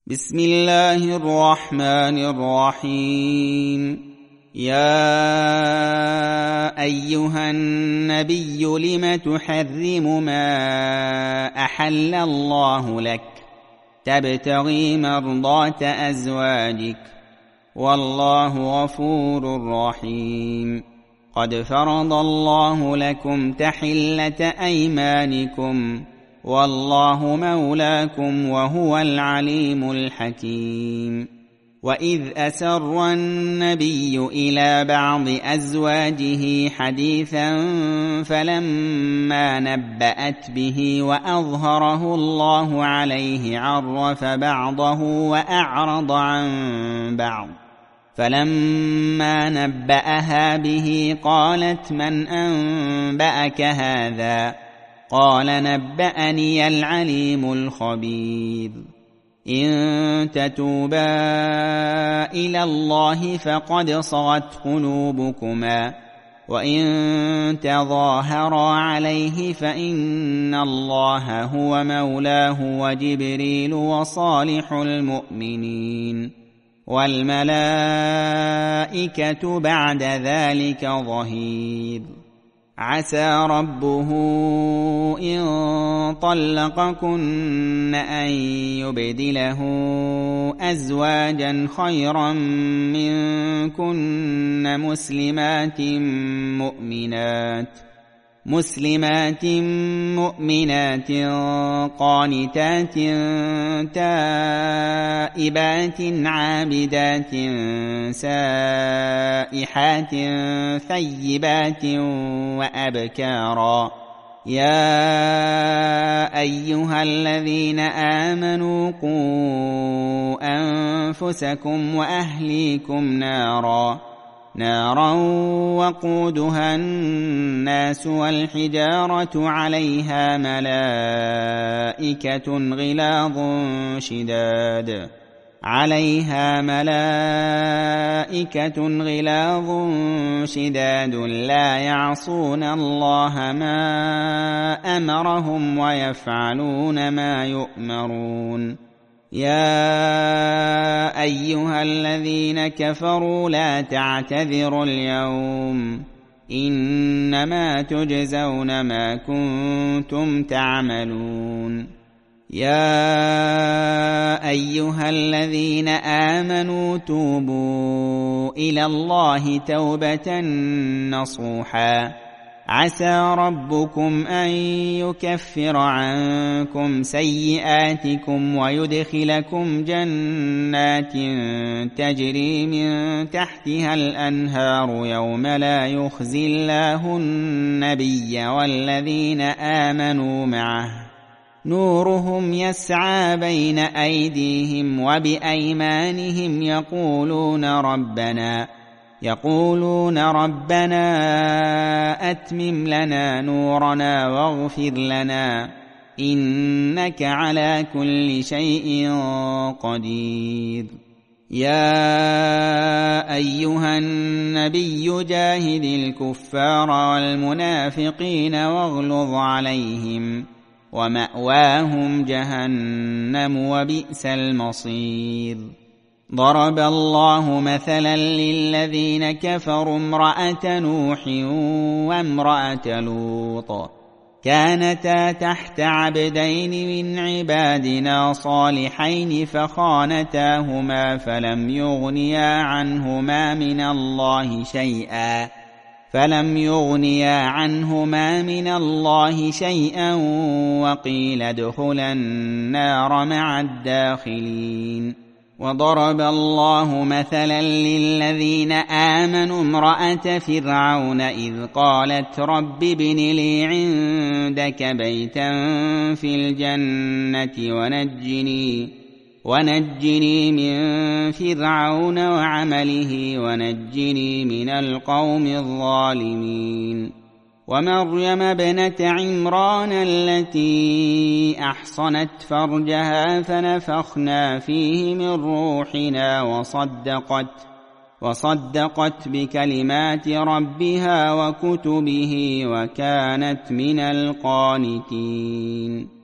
بسم الله الرحمن الرحيم. يا أيها النبي لم تحرم ما أحل الله لك تبتغي مرضات أزواجك والله غفور رحيم. قد فرض الله لكم تحلة أيمانكم والله مولاكم وهو العليم الحكيم. وإذ أسر النبي إلى بعض أزواجه حديثا فلما نبأت به وأظهره الله عليه عرف بعضه وأعرض عن بعض، فلما نبأها به قالت من أنبأك هذا؟ قال نبأني العليم الخبير. إن تتوبا إلى الله فقد صغت قلوبكما وإن تظاهرا عليه فإن الله هو مولاه وجبريل وصالح المؤمنين والملائكة بعد ذلك ظهير. عسى ربه إن طلقكن أن يبدله أزواجا خيرا منكن مسلمات مؤمنات قانتات تائبات عابدات سائحات ثيبات وأبكارا. يا أيها الذين آمنوا قوا أنفسكم وأهليكم نارا وقودها الناس والحجارة عليها ملائكة غلاظ شداد لا يعصون الله ما أمرهم ويفعلون ما يؤمرون. يا أيها الذين كفروا لا تعتذروا اليوم إنما تجزون ما كنتم تعملون. يا أيها الذين آمنوا توبوا إلى الله توبة نصوحا عسى ربكم أن يكفر عنكم سيئاتكم ويدخلكم جنات تجري من تحتها الأنهار يوم لا يخزي الله النبي والذين آمنوا معه نورهم يسعى بين أيديهم وبأيمانهم يقولون ربنا أتمم لنا نورنا واغفر لنا إنك على كل شيء قدير. يا أيها النبي جاهد الكفار والمنافقين واغلظ عليهم ومأواهم جهنم وبئس المصير. ضرب الله مثلا للذين كفروا امرأة نوح وامرأة لوط كانتا تحت عبدين من عبادنا صالحين فخانتاهما فلم يغنيا عنهما من الله شيئا وقيل ادخلا النار مع الداخلين. وضرب الله مثلا للذين آمنوا امرأة فرعون إذ قالت رب ابن لي عندك بيتا في الجنة ونجني من فرعون وعمله ونجني من القوم الظالمين. ومريم ابنة عمران التي أحصنت فرجها فنفخنا فيه من روحنا وصدقت بكلمات ربها وكتبه وكانت من القانتين.